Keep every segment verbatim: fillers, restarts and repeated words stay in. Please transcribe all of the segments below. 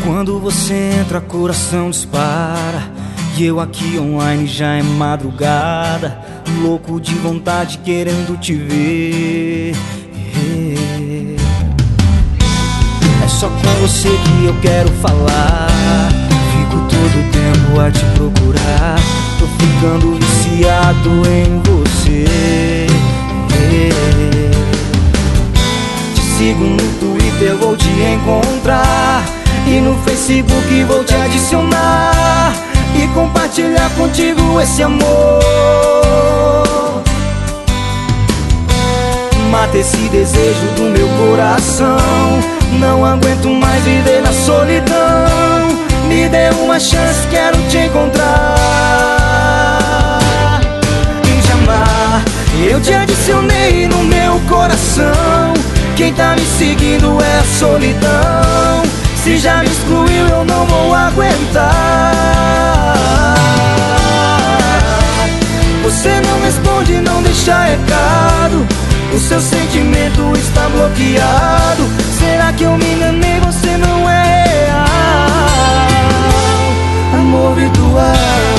Quando você entra, coração dispara. E eu aqui online já é madrugada, louco de vontade, querendo te ver. É só com você que eu quero falar. Fico todo o tempo a te procurar. Tô ficando viciado em você. Te sigo no Twitter, vou te encontrar. E no Facebook vou te adicionar e compartilhar contigo esse amor. Mata esse desejo do meu coração. Não aguento mais viver na solidão. Me dê uma chance, quero te encontrar. Em Jamar, eu te adicionei no meu coração. Quem tá me seguindo é a solidão. Se já me excluiu, eu não vou aguentar. Você não responde, não deixa recado. O seu sentimento está bloqueado. Será que eu me enganei? Você não é real. Amor virtual.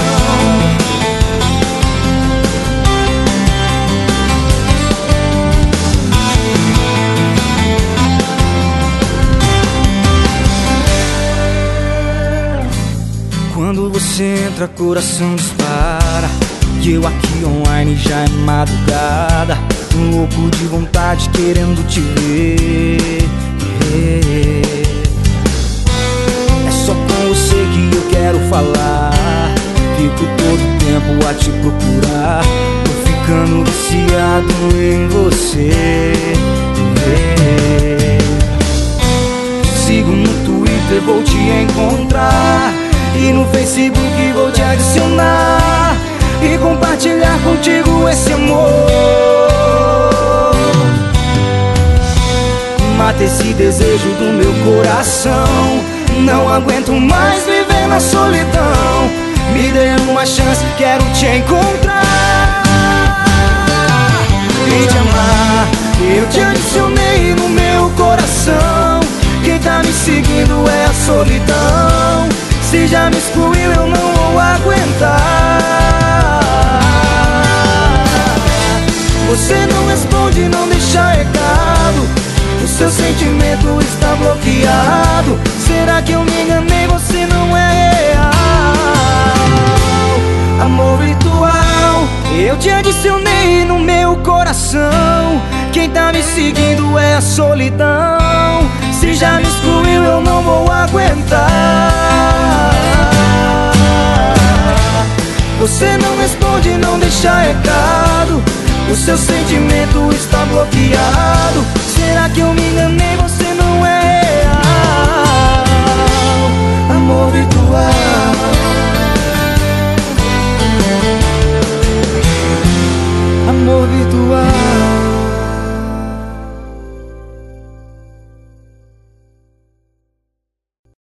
Quando você entra, coração dispara. E eu aqui online já é madrugada, louco de vontade, querendo te ver. É só com você que eu quero falar. Fico todo tempo a te procurar. Tô ficando viciado em você. Te sigo no Twitter, vou te encontrar. E no Facebook vou te adicionar e compartilhar contigo esse amor. Mata esse desejo do meu coração. Não aguento mais viver na solidão. Me dê uma chance, quero te encontrar. E te amar, eu te adicionei no meu coração. Quem tá me seguindo é a solidão. Se já me excluiu, eu não vou aguentar. Você não responde, não deixa recado. O seu sentimento está bloqueado. Será que eu me enganei? Você não é real. Amor virtual, eu te adicionei no meu coração. Quem tá me seguindo é a solidão. Se já me excluiu, eu não vou aguentar. Você não responde, não deixa recado. O seu sentimento está bloqueado. Será que eu me enganei? Você não é real. Amor virtual.